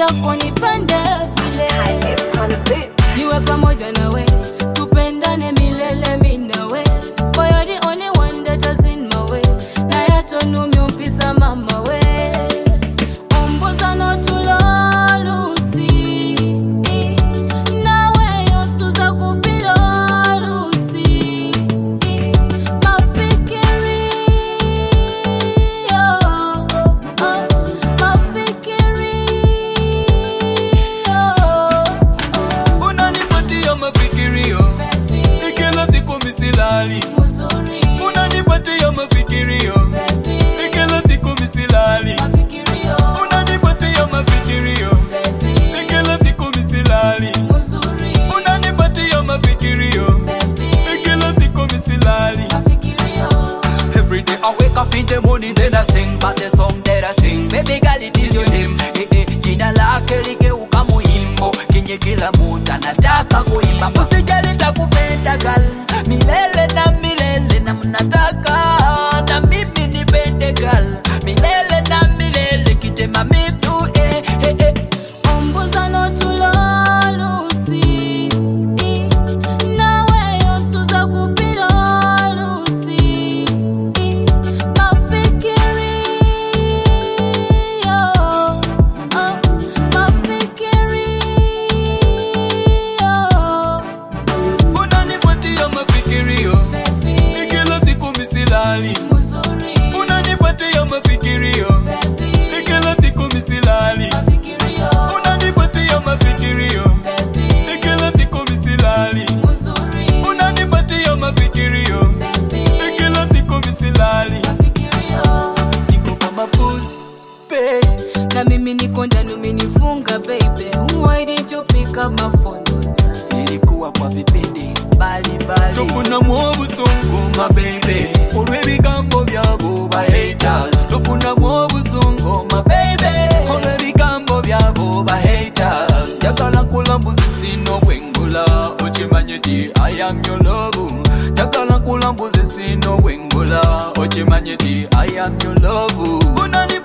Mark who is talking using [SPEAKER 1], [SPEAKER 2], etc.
[SPEAKER 1] yako nipende vile. Niwe pamoja nawe, tupendane milele mimi nawe. Boy, you're the only one that is in my way. Na yato numi umpisa mama we. Ombuza no tulolusi. Nawe yosuza kupilo lusi. Mafikiri mafikiri
[SPEAKER 2] unanipatia mafikirio kila siku misilali. Unanipatia mafikirio kila siku misilali. Unanipatia mafikirio kila siku misilali. Unanipatia mafikirio kila siku misilali.
[SPEAKER 3] Every day I wake up in the morning, then I sing, but the song that I sing, baby girl, it is your name. Jina lake ligeuka muhimbo, kinye kila muda nataka kuimba. Usijali nitakupenda girl, milele na milele, na mnataka na mimi nipende girl, milele na milele, kitema mitu
[SPEAKER 1] Ombuza no tulolusi. Nawe yosuza kupilo lusi. Mafikiri mafikiri
[SPEAKER 2] Unanipatia mafikirio kila siku misilali. Unanipatia mafikirio kila siku misilali. Unanipatia mafikirio kila siku misilali. Unanipatia mafikirio kila siku misilali. Niko kama boss, babe.
[SPEAKER 1] Na mimi niko ndani umenifunga baby. Why didn't you pick up my phone on time?
[SPEAKER 3] nilikuwa kwa vipindi mbalimbali.
[SPEAKER 2] Tofuna mwobu songo my baby. Olwebigambo byabo ba haters. Tofuna mwobu songo my baby. Olwebigambo byabo ba haters. Jakala kulambuzi sino wengula. Ochimanye ti I am your love. Jakala kulambuzi sino wengula. Ochimanye ti I am your love.